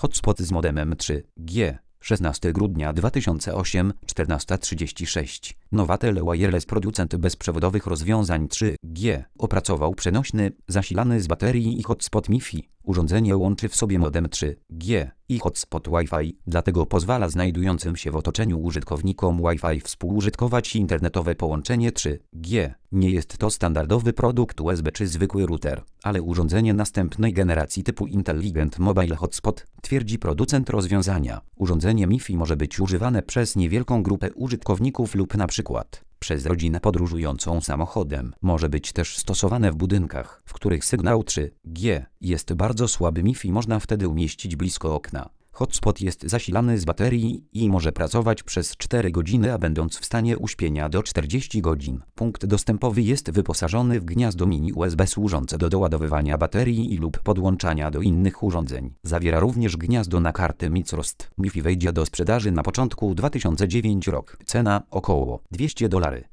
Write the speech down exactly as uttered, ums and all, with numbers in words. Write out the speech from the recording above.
Hotspot z modemem trzy G. szesnastego grudnia dwa tysiące ósmego, czternasta trzydzieści sześć. Novatel Wireless, producent bezprzewodowych rozwiązań trzy G, opracował przenośny, zasilany z baterii i hotspot MiFi. Urządzenie łączy w sobie modem trzy G i hotspot Wi-Fi, dlatego pozwala znajdującym się w otoczeniu użytkownikom Wi-Fi współużytkować internetowe połączenie trzy G. Nie jest to standardowy produkt U S B czy zwykły router, ale urządzenie następnej generacji typu Intelligent Mobile Hotspot, twierdzi producent rozwiązania. Urządzenie MiFi może być używane przez niewielką grupę użytkowników lub na przykład przez rodzinę podróżującą samochodem. Może być też stosowane w budynkach, w których sygnał trzy G jest bardzo słaby. MiFi można wtedy umieścić blisko okna. Hotspot jest zasilany z baterii i może pracować przez cztery godziny, a będąc w stanie uśpienia do czterdziestu godzin. Punkt dostępowy jest wyposażony w gniazdo mini U S B służące do doładowywania baterii i lub podłączania do innych urządzeń. Zawiera również gniazdo na karty Microsoft. MiFi wejdzie do sprzedaży na początku dwa tysiące dziewiątego rok. Cena około dwieście dolarów.